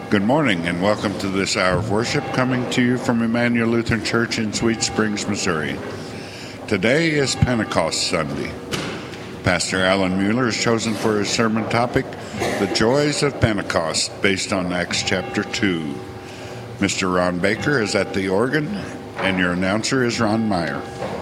Good morning and welcome to this hour of worship coming to you from Emmanuel Lutheran Church in Sweet Springs, Missouri. Today is Pentecost Sunday. Pastor Alan Mueller has chosen for his sermon topic, The Joys of Pentecost, based on Acts chapter 2. Mr. Ron Baker is at the organ, and your announcer is Ron Meyer.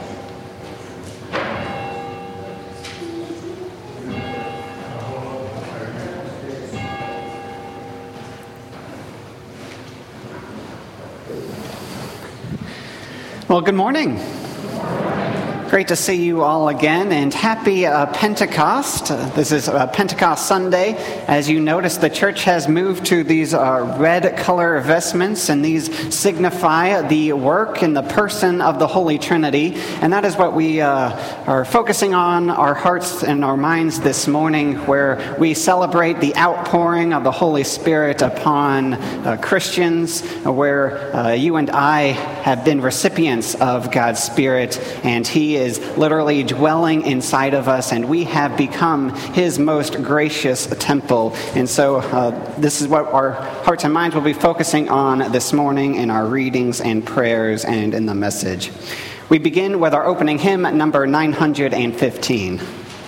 Well, good morning. Great to see you all again, and happy Pentecost. This is Pentecost Sunday. As you notice, the church has moved to these red color vestments, and these signify the work and the person of the Holy Trinity. And that is what we are focusing on our hearts and our minds this morning, where we celebrate the outpouring of the Holy Spirit upon Christians, where you and I have been recipients of God's Spirit, and He is literally dwelling inside of us, and we have become His most gracious temple. And so this is what our hearts and minds will be focusing on this morning in our readings and prayers and in the message. We begin with our opening hymn, number 915.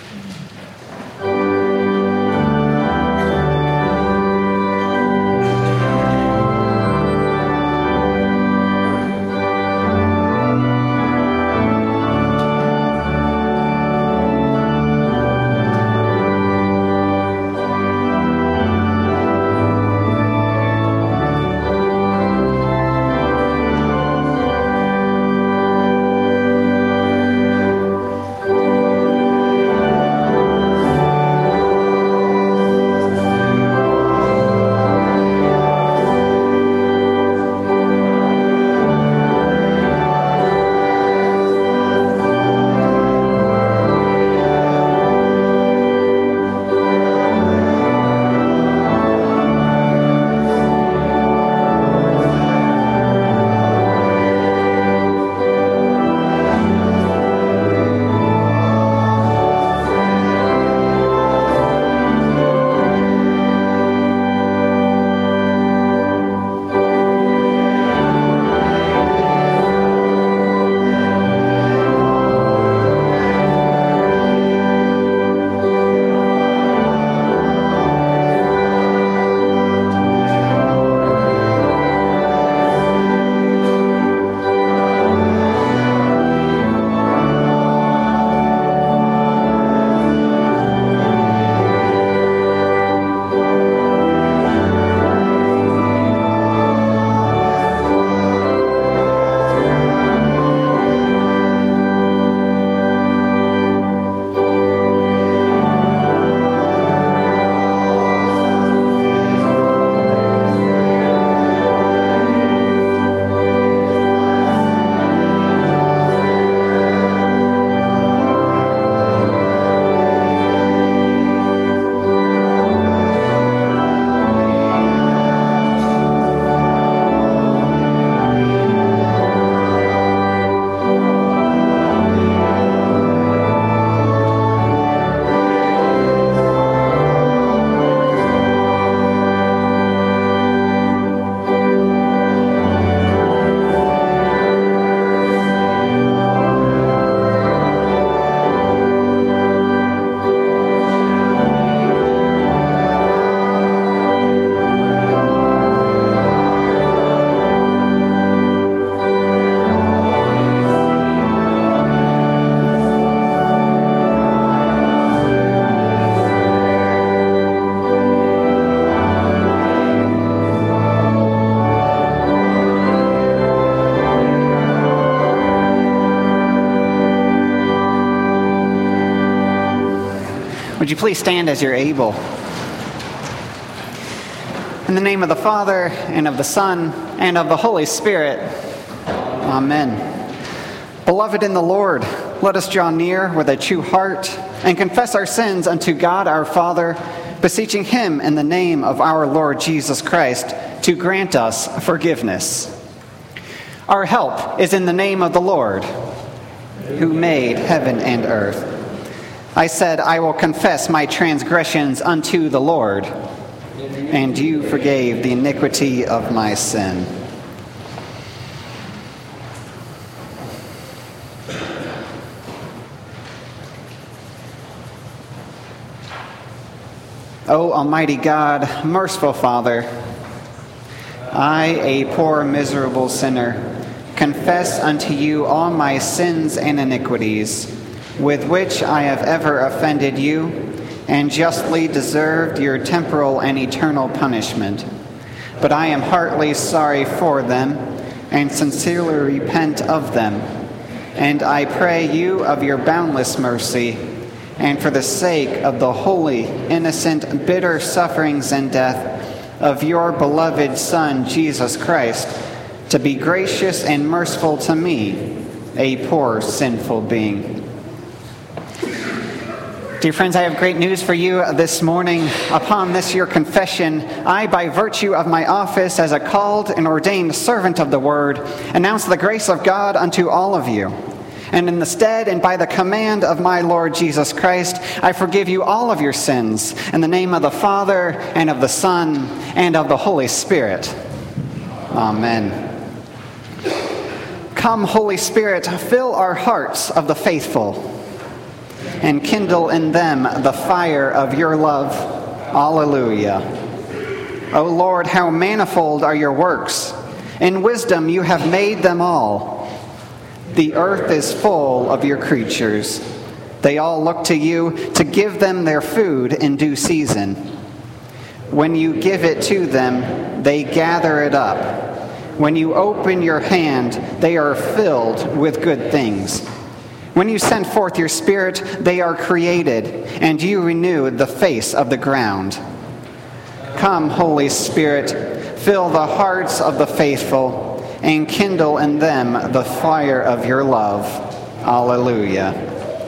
Would you please stand as you're able? In the name of the Father, and of the Son, and of the Holy Spirit. Amen. Beloved in the Lord, let us draw near with a true heart and confess our sins unto God our Father, beseeching Him in the name of our Lord Jesus Christ to grant us forgiveness. Our help is in the name of the Lord, who made heaven and earth. I said, I will confess my transgressions unto the Lord. and you forgave the iniquity of my sin. O Almighty God, merciful Father, I, a poor, miserable sinner, confess unto you all my sins and iniquities, with which I have ever offended you, and justly deserved your temporal and eternal punishment. But I am heartily sorry for them, and sincerely repent of them. And I pray you of your boundless mercy, and for the sake of the holy, innocent, bitter sufferings and death of your beloved Son, Jesus Christ, to be gracious and merciful to me, a poor, sinful being. Dear friends, I have great news for you this morning. Upon this your confession, I, by virtue of my office as a called and ordained servant of the Word, announce the grace of God unto all of you. And in the stead and by the command of my Lord Jesus Christ, I forgive you all of your sins, in the name of the Father, and of the Son, and of the Holy Spirit. Amen. Come, Holy Spirit, fill our hearts of the faithful, and kindle in them the fire of your love. Alleluia. O Lord, how manifold are your works! In wisdom you have made them all. The earth is full of your creatures. They all look to you to give them their food in due season. When you give it to them, they gather it up. When you open your hand, they are filled with good things. When you send forth your Spirit, they are created, and you renew the face of the ground. Come, Holy Spirit, fill the hearts of the faithful, and kindle in them the fire of your love. Alleluia.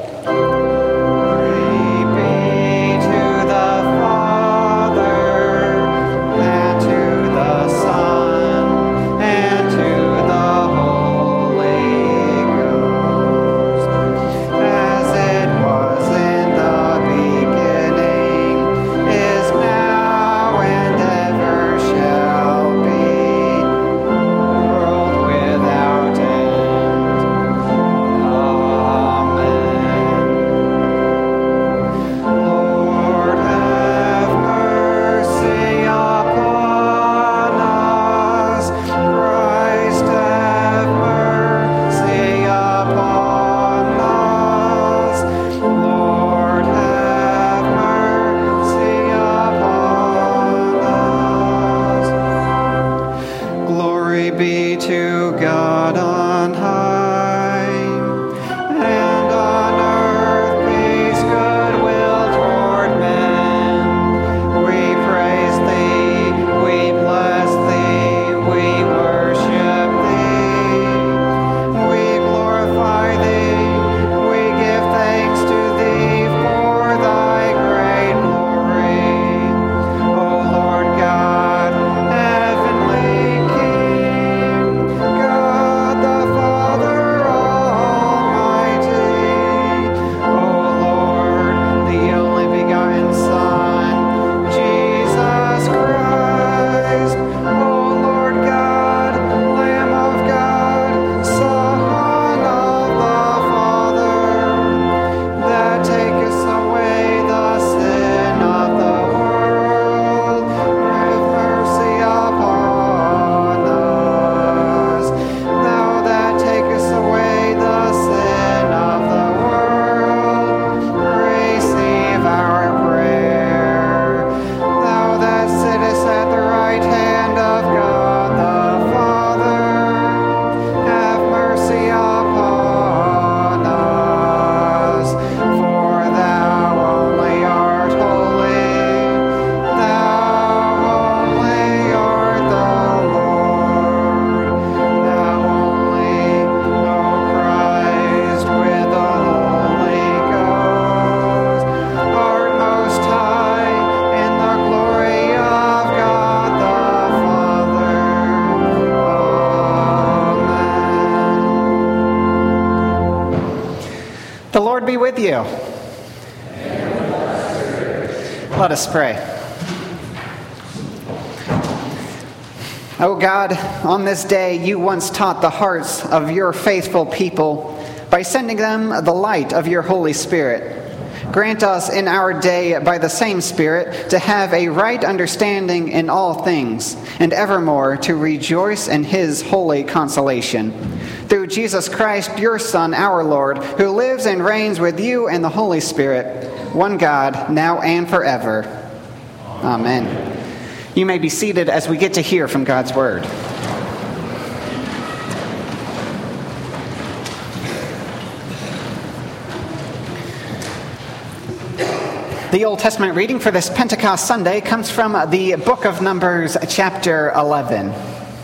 The Lord be with you. Let us pray. O God, on this day you once taught the hearts of your faithful people by sending them the light of your Holy Spirit. Grant us in our day by the same Spirit to have a right understanding in all things, and evermore to rejoice in his holy consolation. Through Jesus Christ, your Son, our Lord, who lives and reigns with you and the Holy Spirit, one God, now and forever. Amen. You may be seated as we get to hear from God's Word. The Old Testament reading for this Pentecost Sunday comes from the book of Numbers, chapter 11.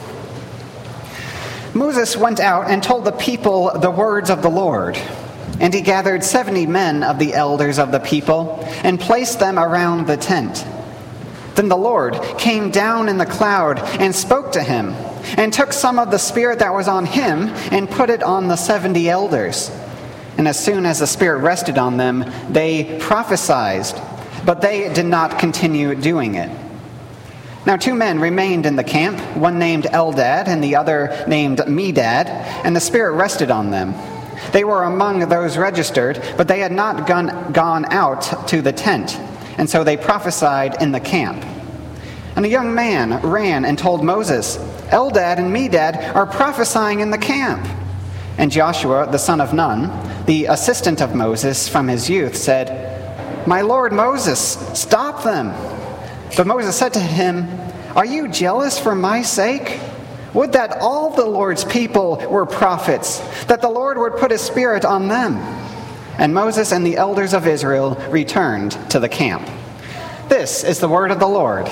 Moses went out and told the people the words of the Lord, and he gathered 70 men of the elders of the people and placed them around the tent. Then the Lord came down in the cloud and spoke to him, and took some of the Spirit that was on him and put it on the 70 elders. And as soon as the Spirit rested on them, they prophesied, but they did not continue doing it. Now 2 men remained in the camp, one named Eldad and the other named Medad, and the Spirit rested on them. They were among those registered, but they had not gone out to the tent, and so they prophesied in the camp. And a young man ran and told Moses, Eldad and Medad are prophesying in the camp. And Joshua, the son of Nun, the assistant of Moses from his youth, said, My lord Moses, stop them. But Moses said to him, Are you jealous for my sake? Would that all the Lord's people were prophets, that the Lord would put his Spirit on them. And Moses and the elders of Israel returned to the camp. This is the word of the Lord.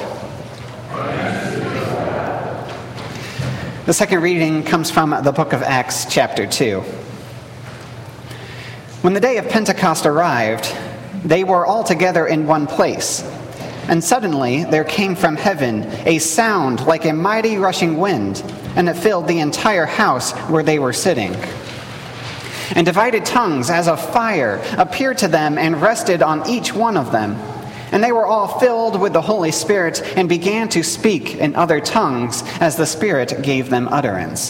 The second reading comes from the book of Acts, chapter 2. When the day of Pentecost arrived, they were all together in one place. And suddenly there came from heaven a sound like a mighty rushing wind, and it filled the entire house where they were sitting. And divided tongues as of fire appeared to them and rested on each one of them. And they were all filled with the Holy Spirit and began to speak in other tongues as the Spirit gave them utterance.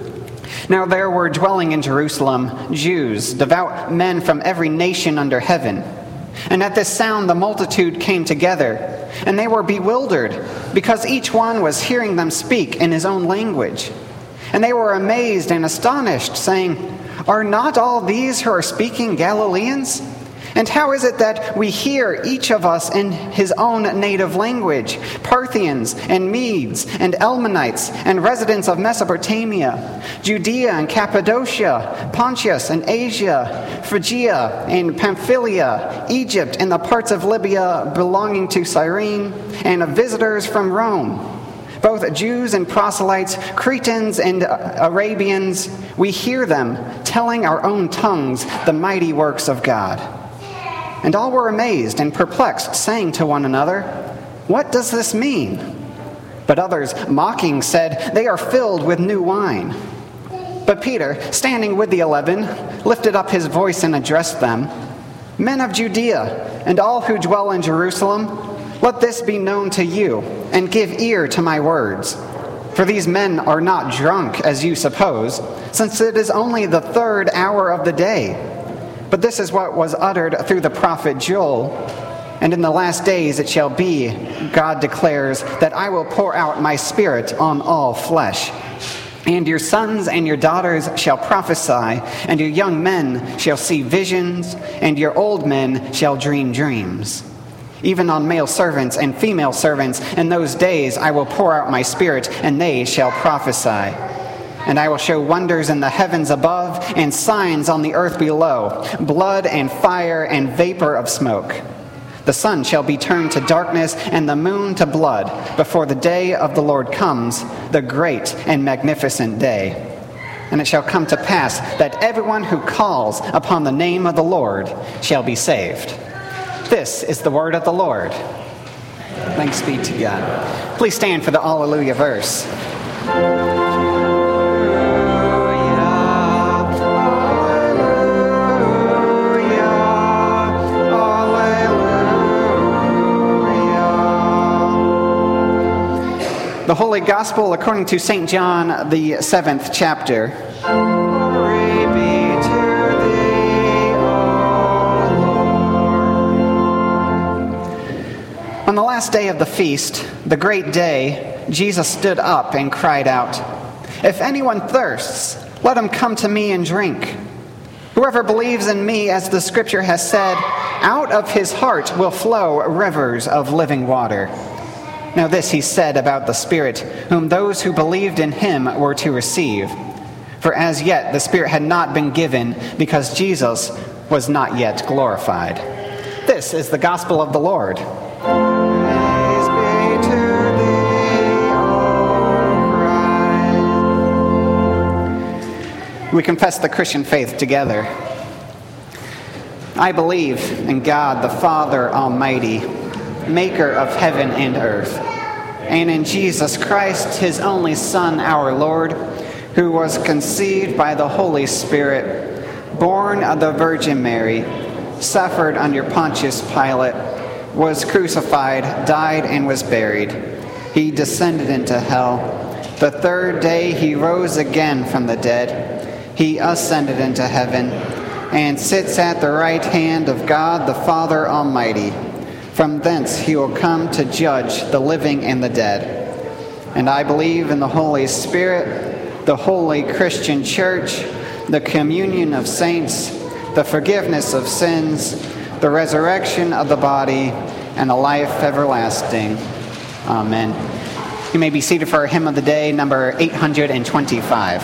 Now there were dwelling in Jerusalem Jews, devout men from every nation under heaven. And at this sound the multitude came together, and they were bewildered, because each one was hearing them speak in his own language. And they were amazed and astonished, saying, Are not all these who are speaking Galileans? And how is it that we hear each of us in his own native language, Parthians and Medes and Elmonites and residents of Mesopotamia, Judea and Cappadocia, Pontus and Asia, Phrygia and Pamphylia, Egypt and the parts of Libya belonging to Cyrene, and visitors from Rome, both Jews and proselytes, Cretans and Arabians? We hear them telling our own tongues the mighty works of God. And all were amazed and perplexed, saying to one another, What does this mean? But others, mocking, said, They are filled with new wine. But Peter, standing with the 11, lifted up his voice and addressed them, Men of Judea, and all who dwell in Jerusalem, let this be known to you, and give ear to my words. For these men are not drunk, as you suppose, since it is only the 3rd hour of the day. But this is what was uttered through the prophet Joel. And in the last days it shall be, God declares, that I will pour out my Spirit on all flesh. And your sons and your daughters shall prophesy, and your young men shall see visions, and your old men shall dream dreams. Even on male servants and female servants in those days I will pour out my Spirit, and they shall prophesy. And I will show wonders in the heavens above and signs on the earth below, blood and fire and vapor of smoke. The sun shall be turned to darkness and the moon to blood before the day of the Lord comes, the great and magnificent day. And it shall come to pass that everyone who calls upon the name of the Lord shall be saved. This is the word of the Lord. Thanks be to God. Please stand for the Alleluia verse. The Holy Gospel according to St. John, the 7th chapter. Glory be to thee, O Lord. On the last day of the feast, the great day, Jesus stood up and cried out, "If anyone thirsts, let him come to me and drink. Whoever believes in me, as the Scripture has said, out of his heart will flow rivers of living water." Now this he said about the Spirit, whom those who believed in him were to receive. For as yet the Spirit had not been given, because Jesus was not yet glorified. This is the gospel of the Lord. Praise be to thee, O Christ. We confess the Christian faith together. I believe in God the Father Almighty, maker of heaven and earth, and in Jesus Christ, his only Son, our Lord, who was conceived by the Holy Spirit, born of the Virgin Mary, suffered under Pontius Pilate, was crucified, died, and was buried. He descended into hell. The third day he rose again from the dead. He ascended into heaven and sits at the right hand of God the Father Almighty. From thence he will come to judge the living and the dead. And I believe in the Holy Spirit, the holy Christian Church, the communion of saints, the forgiveness of sins, the resurrection of the body, and the life everlasting. Amen. You may be seated for our hymn of the day, number 825.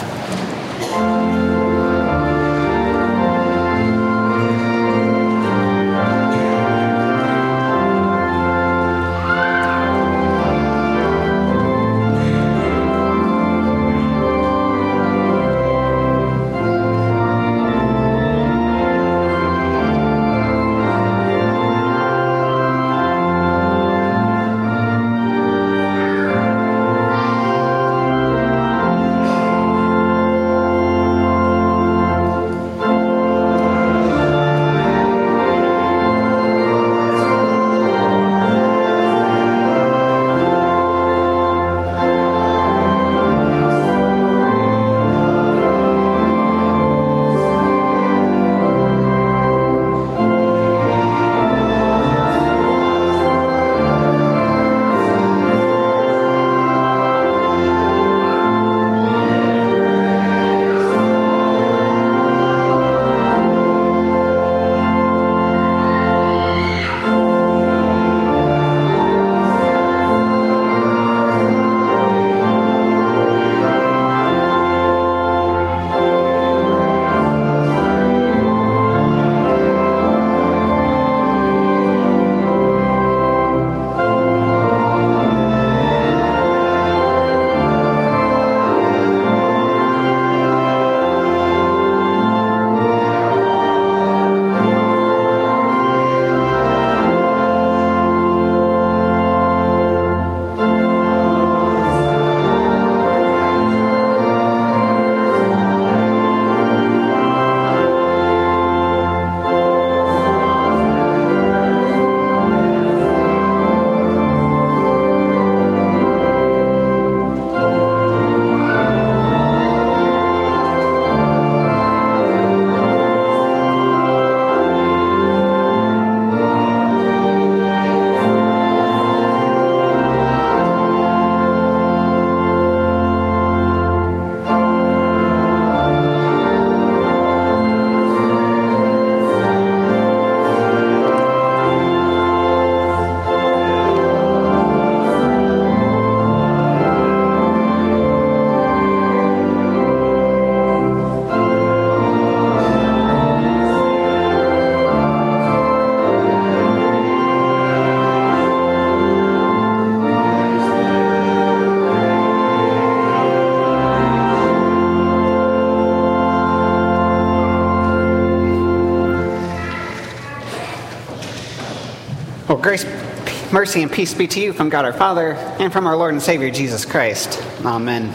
Well, grace, mercy, and peace be to you from God our Father and from our Lord and Savior Jesus Christ. Amen.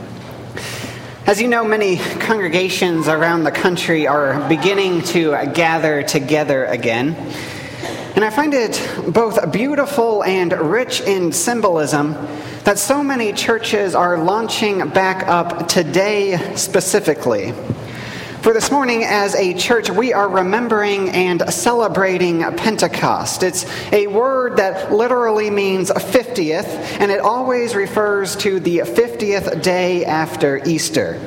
As you know, many congregations around the country are beginning to gather together again. And I find it both beautiful and rich in symbolism that so many churches are launching back up today specifically. For this morning, as a church, we are remembering and celebrating Pentecost. It's a word that literally means 50th, and it always refers to the 50th day after Easter.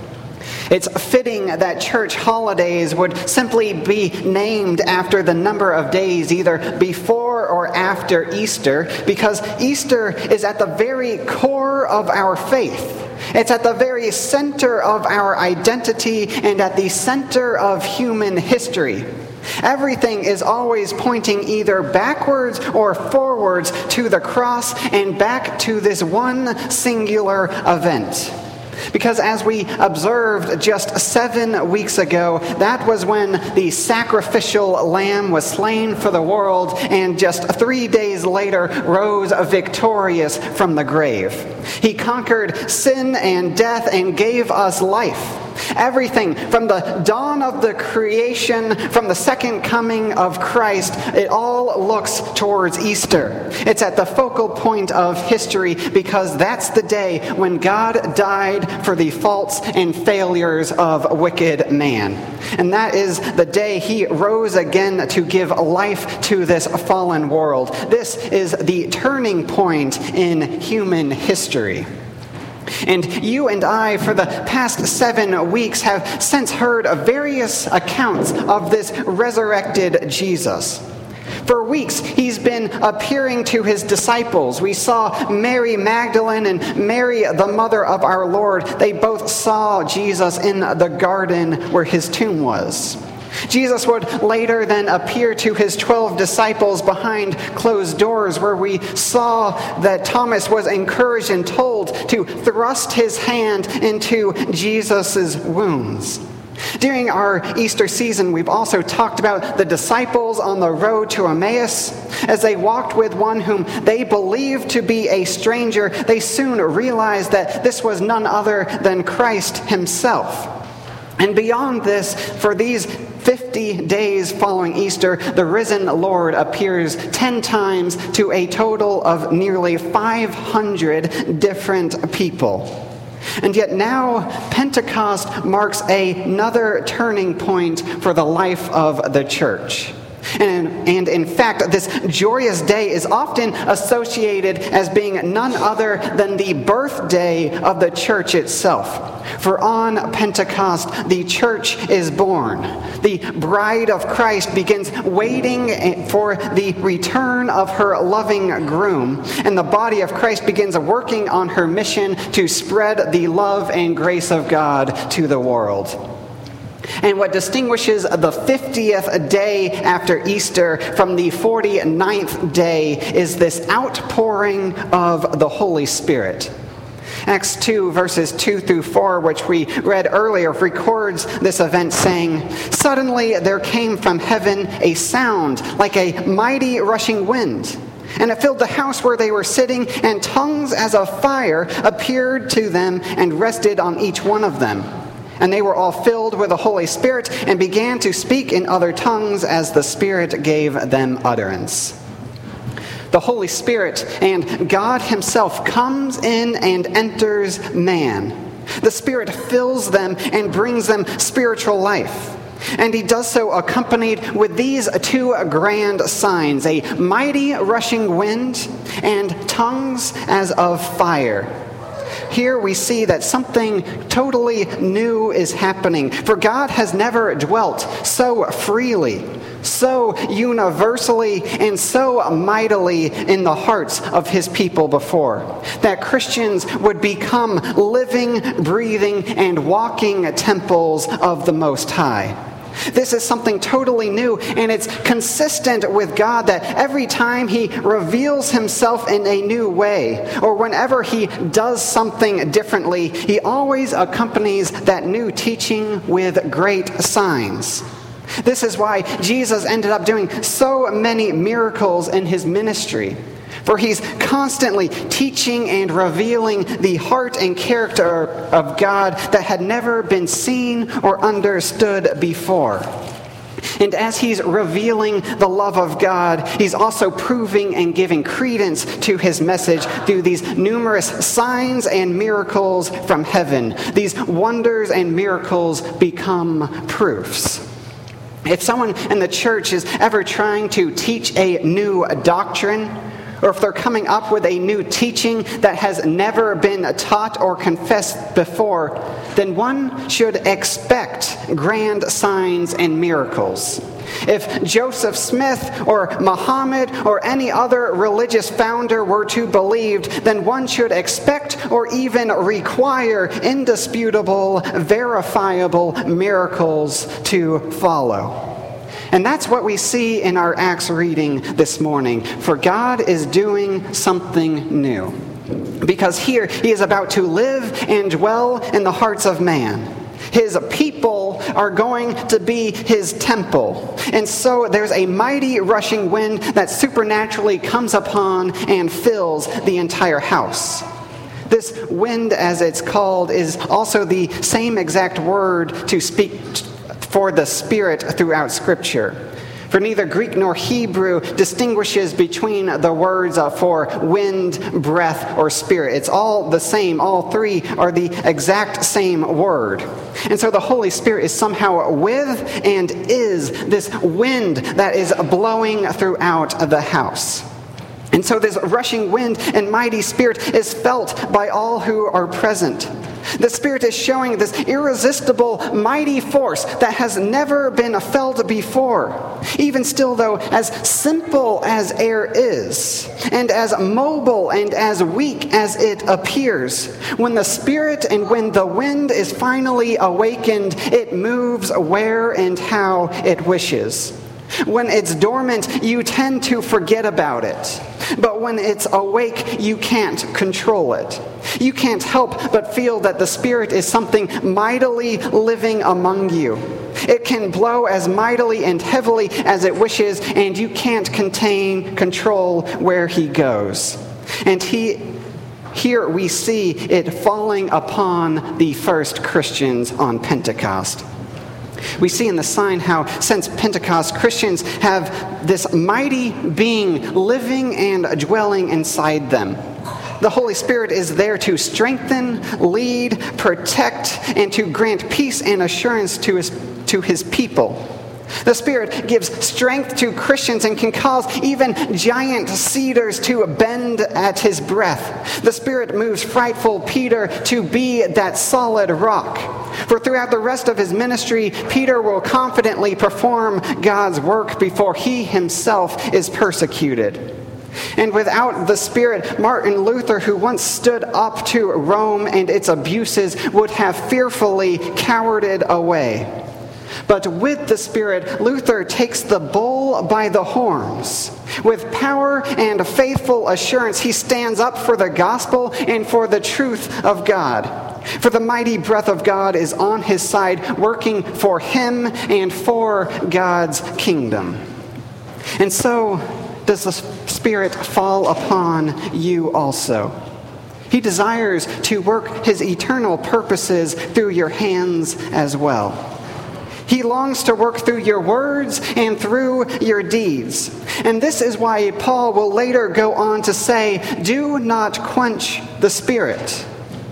It's fitting that church holidays would simply be named after the number of days either before or after Easter, because Easter is at the very core of our faith. It's at the very center of our identity and at the center of human history. Everything is always pointing either backwards or forwards to the cross and back to this one singular event. Because as we observed just 7 weeks ago, that was when the sacrificial lamb was slain for the world and just 3 days later rose victorious from the grave. He conquered sin and death and gave us life. Everything from the dawn of the creation, from the second coming of Christ, it all looks towards Easter. It's at the focal point of history because that's the day when God died for the faults and failures of wicked man. And that is the day he rose again to give life to this fallen world. This is the turning point in human history. And you and I, for the past 7 weeks, have since heard of various accounts of this resurrected Jesus. For weeks, he's been appearing to his disciples. We saw Mary Magdalene and Mary, the mother of our Lord. They both saw Jesus in the garden where his tomb was. Jesus would later then appear to his 12 disciples behind closed doors, where we saw that Thomas was encouraged and told to thrust his hand into Jesus' wounds. During our Easter season, we've also talked about the disciples on the road to Emmaus. As they walked with one whom they believed to be a stranger, they soon realized that this was none other than Christ himself. And beyond this, for these 50 days following Easter, the risen Lord appears 10 times to a total of nearly 500 different people. And yet now, Pentecost marks another turning point for the life of the church. And in fact, this joyous day is often associated as being none other than the birthday of the church itself. For on Pentecost, the church is born. The bride of Christ begins waiting for the return of her loving groom, and the body of Christ begins working on her mission to spread the love and grace of God to the world. And what distinguishes the 50th day after Easter from the 49th day is this outpouring of the Holy Spirit. Acts 2, verses 2 through 4, which we read earlier, records this event saying, "Suddenly there came from heaven a sound like a mighty rushing wind, and it filled the house where they were sitting, and tongues as of fire appeared to them and rested on each one of them. And they were all filled with the Holy Spirit and began to speak in other tongues as the Spirit gave them utterance." The Holy Spirit and God himself comes in and enters man. The Spirit fills them and brings them spiritual life. And he does so accompanied with these two grand signs, a mighty rushing wind and tongues as of fire. Here we see that something totally new is happening, for God has never dwelt so freely, so universally, and so mightily in the hearts of his people before, that Christians would become living, breathing, and walking temples of the Most High. This is something totally new, and it's consistent with God that every time he reveals himself in a new way, or whenever he does something differently, he always accompanies that new teaching with great signs. This is why Jesus ended up doing so many miracles in his ministry. For he's constantly teaching and revealing the heart and character of God that had never been seen or understood before. And as he's revealing the love of God, he's also proving and giving credence to his message through these numerous signs and miracles from heaven. These wonders and miracles become proofs. If someone in the church is ever trying to teach a new doctrine, or if they're coming up with a new teaching that has never been taught or confessed before, then one should expect grand signs and miracles. If Joseph Smith or Muhammad or any other religious founder were to be believed, then one should expect or even require indisputable, verifiable miracles to follow. And that's what we see in our Acts reading this morning. For God is doing something new. Because here he is about to live and dwell in the hearts of man. His people are going to be his temple. And so there's a mighty rushing wind that supernaturally comes upon and fills the entire house. This wind, as it's called, is also the same exact word to speak for the Spirit throughout Scripture. For neither Greek nor Hebrew distinguishes between the words for wind, breath, or spirit. It's all the same. All three are the exact same word. And so the Holy Spirit is somehow with and is this wind that is blowing throughout the house. And so this rushing wind and mighty Spirit is felt by all who are present. The Spirit is showing this irresistible, mighty force that has never been felt before. Even still, though, as simple as air is, and as mobile and as weak as it appears, when the Spirit and when the wind is finally awakened, it moves where and how it wishes. When it's dormant, you tend to forget about it. But when it's awake, you can't control it. You can't help but feel that the Spirit is something mightily living among you. It can blow as mightily and heavily as it wishes, and you can't control where he goes. And here we see it falling upon the first Christians on Pentecost. We see in the sign how, since Pentecost, Christians have this mighty being living and dwelling inside them. The Holy Spirit is there to strengthen, lead, protect, and to grant peace and assurance to his people. The Spirit gives strength to Christians and can cause even giant cedars to bend at his breath. The Spirit moves frightful Peter to be that solid rock. For throughout the rest of his ministry, Peter will confidently perform God's work before he himself is persecuted. And without the Spirit, Martin Luther, who once stood up to Rome and its abuses, would have fearfully cowered away. But with the Spirit, Luther takes the bull by the horns. With power and faithful assurance, he stands up for the gospel and for the truth of God. For the mighty breath of God is on his side, working for him and for God's kingdom. And so does the Spirit fall upon you also. He desires to work his eternal purposes through your hands as well. He longs to work through your words and through your deeds. And this is why Paul will later go on to say, do not quench the Spirit.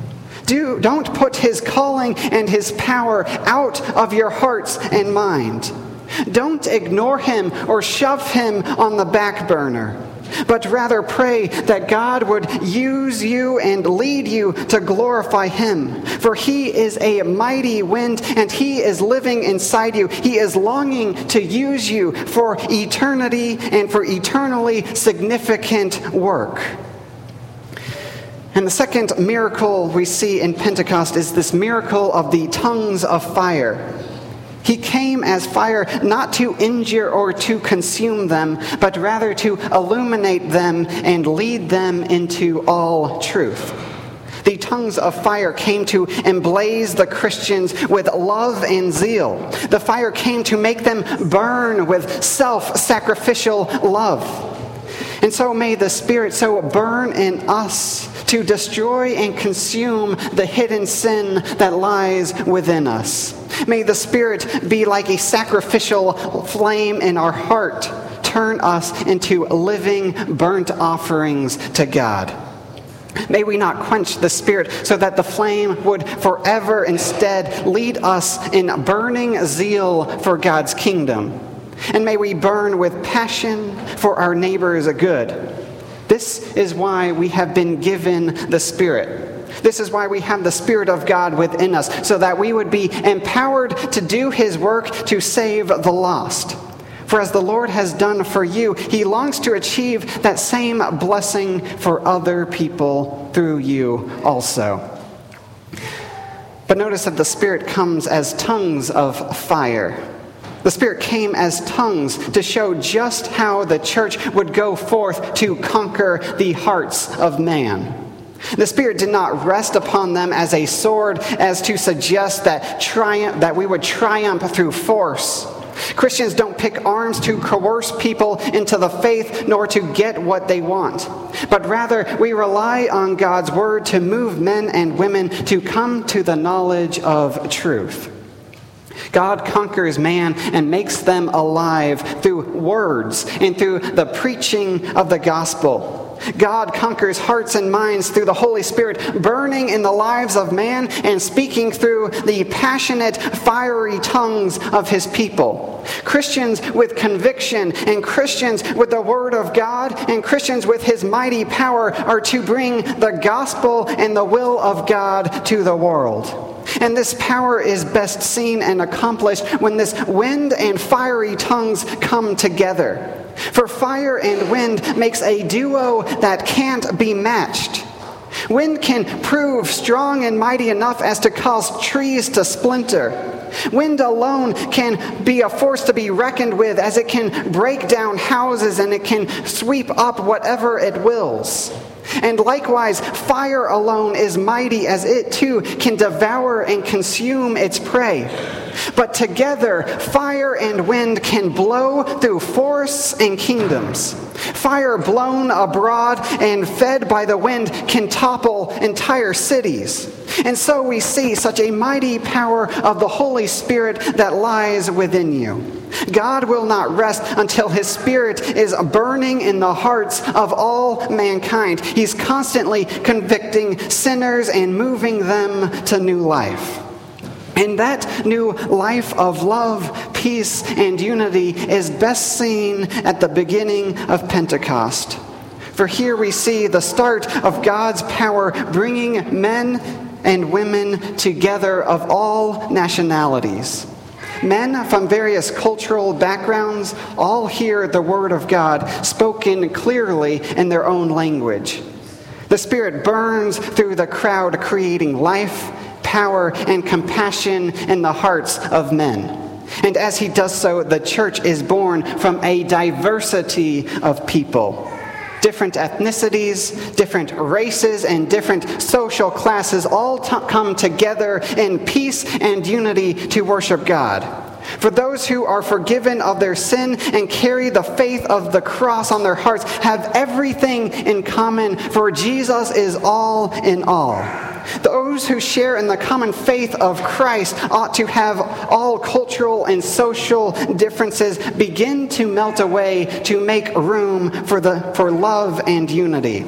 Don't put his calling and his power out of your hearts and mind. Don't ignore him or shove him on the back burner, but rather pray that God would use you and lead you to glorify him. For he is a mighty wind and he is living inside you. He is longing to use you for eternity and for eternally significant work. And the second miracle we see in Pentecost is this miracle of the tongues of fire. He came as fire not to injure or to consume them, but rather to illuminate them and lead them into all truth. The tongues of fire came to emblaze the Christians with love and zeal. The fire came to make them burn with self-sacrificial love. And so may the Spirit so burn in us to destroy and consume the hidden sin that lies within us. May the Spirit be like a sacrificial flame in our heart, turn us into living burnt offerings to God. May we not quench the Spirit so that the flame would forever instead lead us in burning zeal for God's kingdom. And may we burn with passion for our neighbor's good. This is why we have been given the Spirit. This is why we have the Spirit of God within us, so that we would be empowered to do His work to save the lost. For as the Lord has done for you, He longs to achieve that same blessing for other people through you also. But notice that the Spirit comes as tongues of fire. The Spirit came as tongues to show just how the church would go forth to conquer the hearts of man. The Spirit did not rest upon them as a sword, as to suggest that we would triumph through force. Christians don't pick arms to coerce people into the faith nor to get what they want. But rather, we rely on God's word to move men and women to come to the knowledge of truth. God conquers man and makes them alive through words and through the preaching of the gospel. God conquers hearts and minds through the Holy Spirit burning in the lives of man and speaking through the passionate, fiery tongues of His people. Christians with conviction and Christians with the Word of God and Christians with His mighty power are to bring the gospel and the will of God to the world. And this power is best seen and accomplished when this wind and fiery tongues come together. For fire and wind makes a duo that can't be matched. Wind can prove strong and mighty enough as to cause trees to splinter. Wind alone can be a force to be reckoned with, as it can break down houses and it can sweep up whatever it wills. And likewise, fire alone is mighty, as it too can devour and consume its prey. But together, fire and wind can blow through forests and kingdoms. Fire blown abroad and fed by the wind can topple entire cities. And so we see such a mighty power of the Holy Spirit that lies within you. God will not rest until His Spirit is burning in the hearts of all mankind. He's constantly convicting sinners and moving them to new life. And that new life of love, peace, and unity is best seen at the beginning of Pentecost. For here we see the start of God's power bringing men and women together of all nationalities. Men from various cultural backgrounds all hear the Word of God spoken clearly in their own language. The Spirit burns through the crowd, creating life, power, and compassion in the hearts of men. And as He does so, the church is born from a diversity of people. Different ethnicities, different races, and different social classes all come together in peace and unity to worship God. For those who are forgiven of their sin and carry the faith of the cross on their hearts have everything in common, for Jesus is all in all. Those who share in the common faith of Christ ought to have all cultural and social differences begin to melt away to make room for love and unity.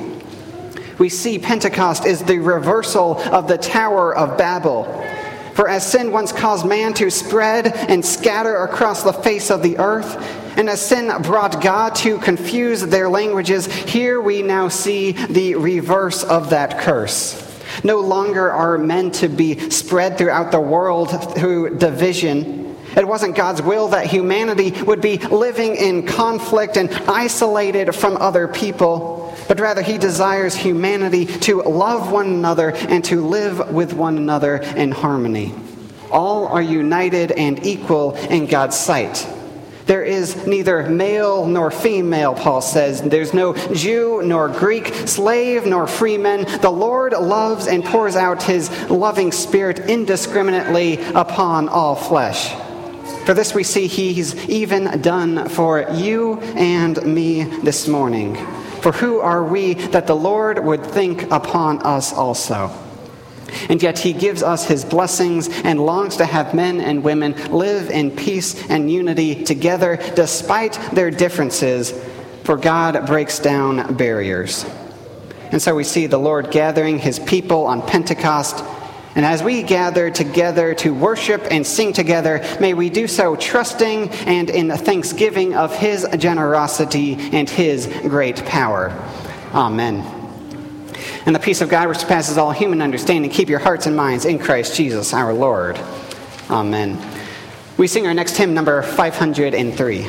We see Pentecost is the reversal of the Tower of Babel. For as sin once caused man to spread and scatter across the face of the earth, and as sin brought God to confuse their languages, here we now see the reverse of that curse. No longer are men to be spread throughout the world through division. It wasn't God's will that humanity would be living in conflict and isolated from other people, but rather He desires humanity to love one another and to live with one another in harmony. All are united and equal in God's sight. There is neither male nor female, Paul says. There's no Jew nor Greek, slave nor freeman. The Lord loves and pours out His loving Spirit indiscriminately upon all flesh. For this we see He's even done for you and me this morning. For who are we that the Lord would think upon us also? And yet he gives us his blessings and longs to have men and women live in peace and unity together despite their differences, for God breaks down barriers. And so we see the Lord gathering his people on Pentecost. And as we gather together to worship and sing together, may we do so trusting and in thanksgiving of his generosity and his great power. Amen. And the peace of God, which surpasses all human understanding, keep your hearts and minds in Christ Jesus our Lord. Amen. We sing our next hymn, number 503.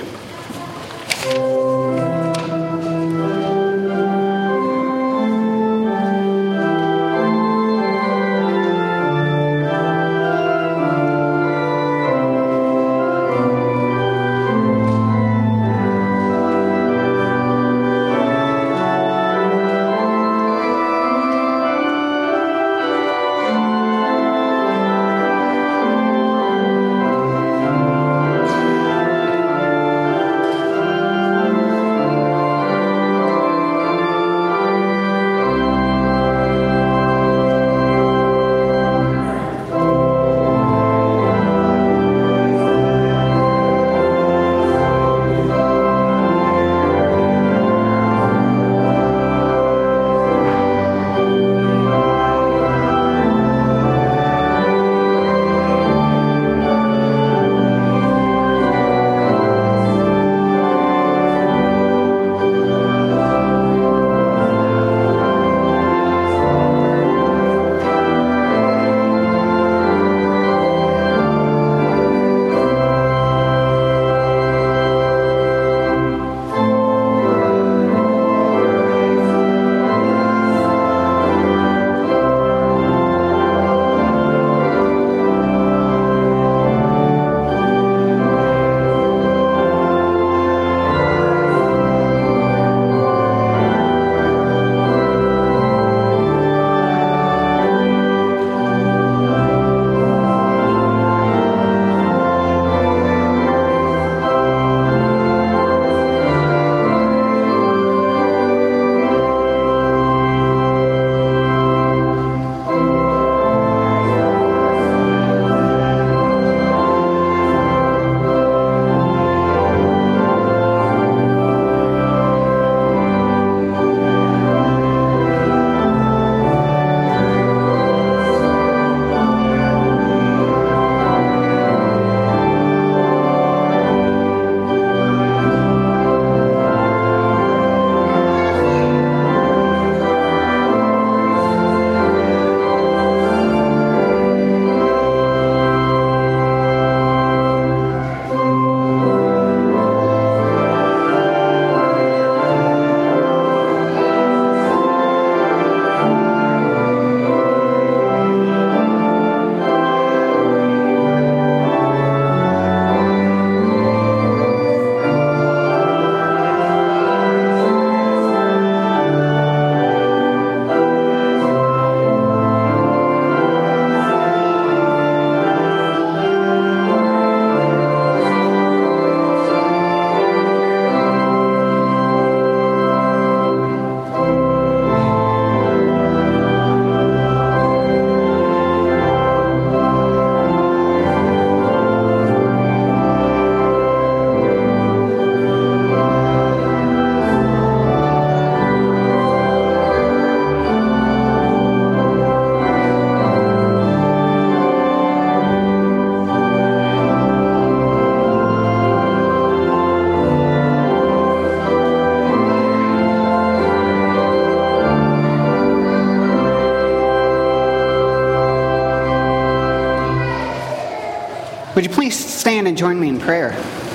Would you please stand and join me in prayer?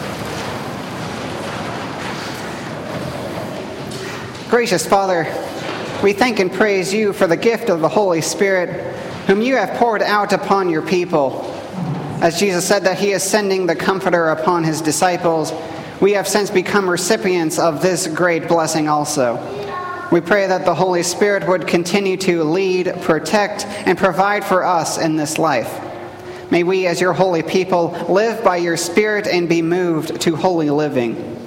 Gracious Father, we thank and praise you for the gift of the Holy Spirit, whom you have poured out upon your people. As Jesus said that he is sending the Comforter upon his disciples, we have since become recipients of this great blessing also. We pray that the Holy Spirit would continue to lead, protect, and provide for us in this life. May we, as your holy people, live by your Spirit and be moved to holy living.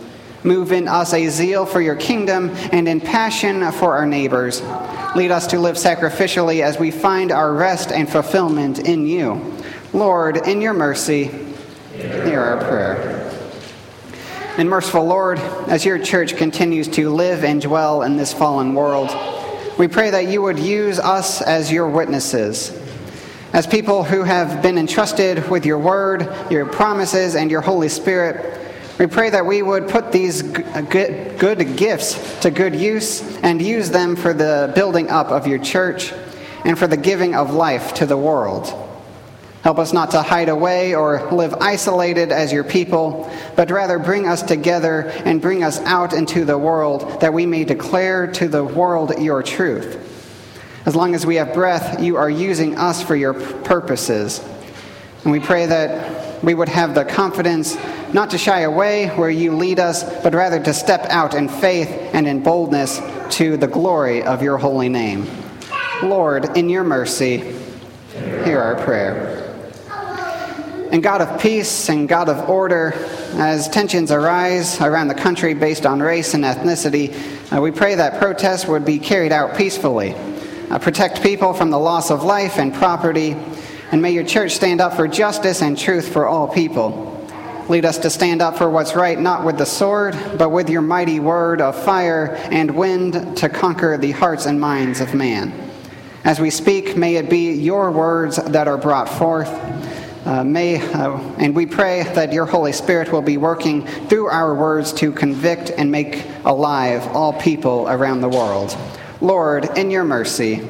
Move in us a zeal for your kingdom and in passion for our neighbors. Lead us to live sacrificially as we find our rest and fulfillment in you. Lord, in your mercy, hear our prayer. And merciful Lord, as your church continues to live and dwell in this fallen world, we pray that you would use us as your witnesses. As people who have been entrusted with your word, your promises, and your Holy Spirit, we pray that we would put these good gifts to good use and use them for the building up of your church and for the giving of life to the world. Help us not to hide away or live isolated as your people, but rather bring us together and bring us out into the world that we may declare to the world your truth. As long as we have breath, you are using us for your purposes. And we pray that we would have the confidence not to shy away where you lead us, but rather to step out in faith and in boldness to the glory of your holy name. Lord, in your mercy, hear our prayer. And God of peace and God of order, as tensions arise around the country based on race and ethnicity, we pray that protests would be carried out peacefully. Protect people from the loss of life and property, and may your church stand up for justice and truth for all people. Lead us to stand up for what's right, not with the sword, but with your mighty word of fire and wind to conquer the hearts and minds of man. As we speak, may it be your words that are brought forth. And we pray that your Holy Spirit will be working through our words to convict and make alive all people around the world. Lord, in your mercy.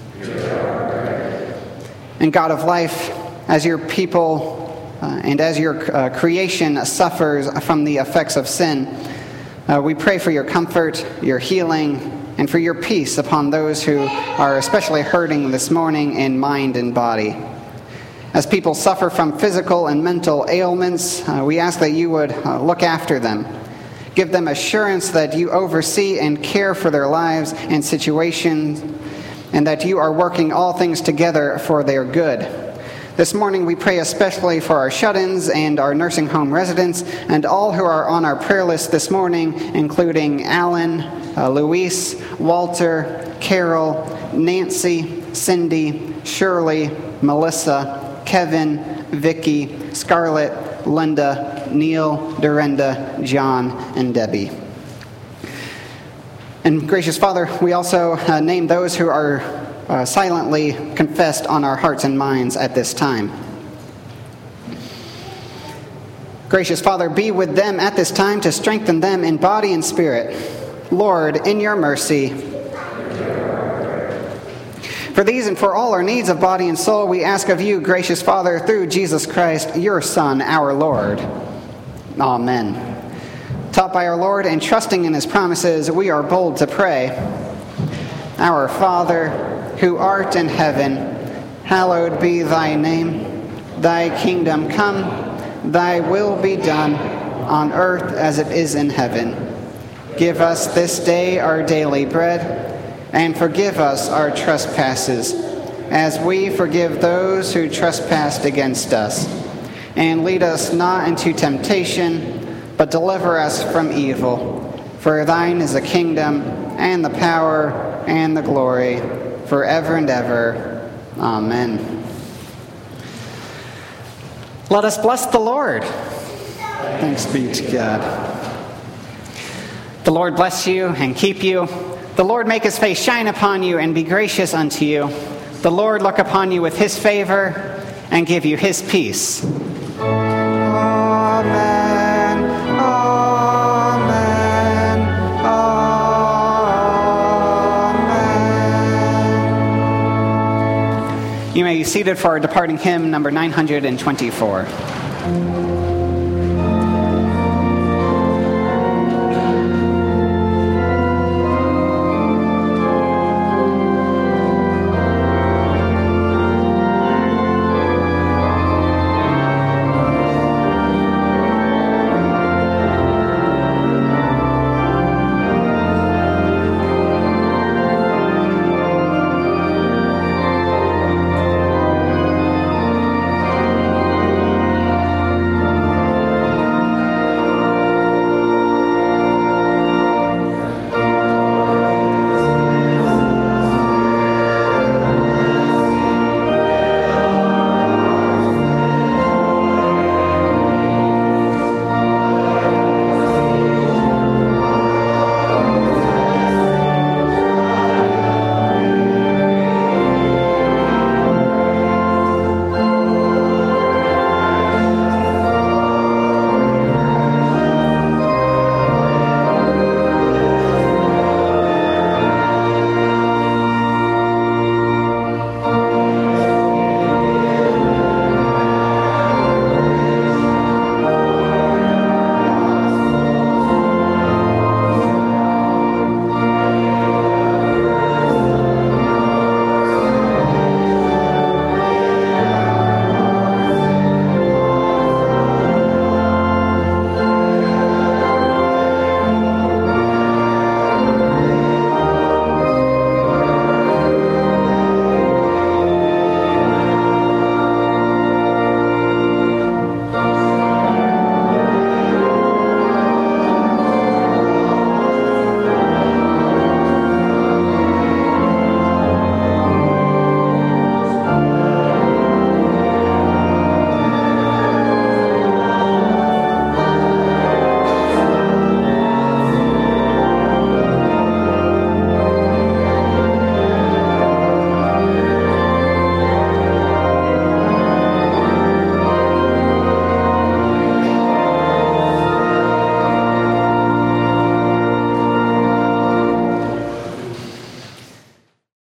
And God of life, as your people and as your creation suffers from the effects of sin, we pray for your comfort, your healing, and for your peace upon those who are especially hurting this morning in mind and body. As people suffer from physical and mental ailments, we ask that you would look after them. Give them assurance that you oversee and care for their lives and situations, and that you are working all things together for their good. This morning we pray especially for our shut-ins and our nursing home residents and all who are on our prayer list this morning, including Alan, Luis, Walter, Carol, Nancy, Cindy, Shirley, Melissa, Kevin, Vicky, Scarlett, Linda, Neil, Dorinda, John, and Debbie. And gracious Father, we also name those who are silently confessed on our hearts and minds at this time. Gracious Father, be with them at this time to strengthen them in body and spirit. Lord, in your mercy. For these and for all our needs of body and soul, we ask of you, gracious Father, through Jesus Christ, your Son, our Lord. Amen. Taught by our Lord and trusting in his promises, we are bold to pray. Our Father, who art in heaven, hallowed be thy name. Thy kingdom come, thy will be done, on earth as it is in heaven. Give us this day our daily bread, and forgive us our trespasses, as we forgive those who trespass against us. And lead us not into temptation, but deliver us from evil. For thine is the kingdom, and the power, and the glory, forever and ever. Amen. Let us bless the Lord. Thanks be to God. The Lord bless you and keep you. The Lord make his face shine upon you and be gracious unto you. The Lord look upon you with his favor and give you his peace. Amen. Amen. Amen. You may be seated for our departing hymn, number 924.